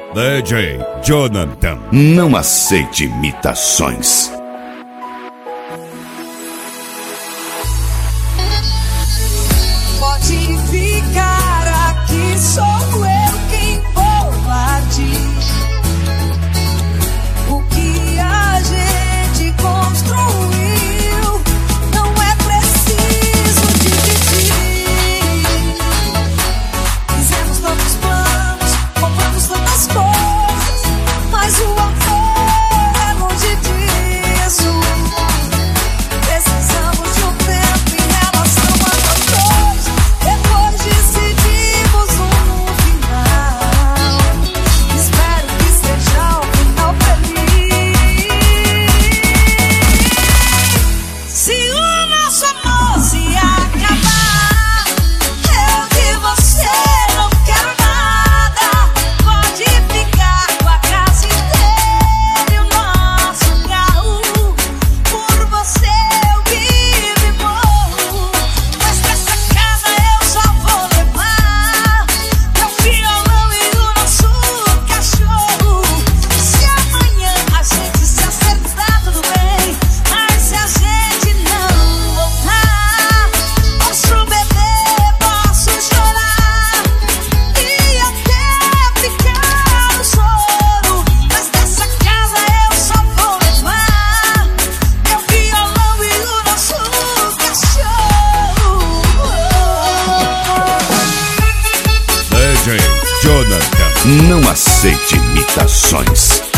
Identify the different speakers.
Speaker 1: DJ Jonathan.
Speaker 2: Não aceite imitações.
Speaker 3: Pode ficar aqui, sou eu quem vou partir. O que a gente construiu não é preciso dividir. Fizemos tantos planos, compramos tantas coisas, mas o amor é longe disso. Precisamos de um tempo em relação a nós dois. Depois decidimos final. Espero que seja um final feliz. Se o nosso amor se acabar, eu de você não quero nada. Pode ficar com a casa inteira e o nosso carro. Por você eu vivo e morro, mas dessa casa eu só vou levar meu violão e o nosso cachorro. Se amanhã a gente se acertar, tudo bem, mas se a gente não voltar, posso beber, posso chorar e até ficar no choro, mas dessa casa eu só vou levar meu violão e o nosso cachorro.
Speaker 1: DJ Jonathan.
Speaker 2: Não aceite imitações.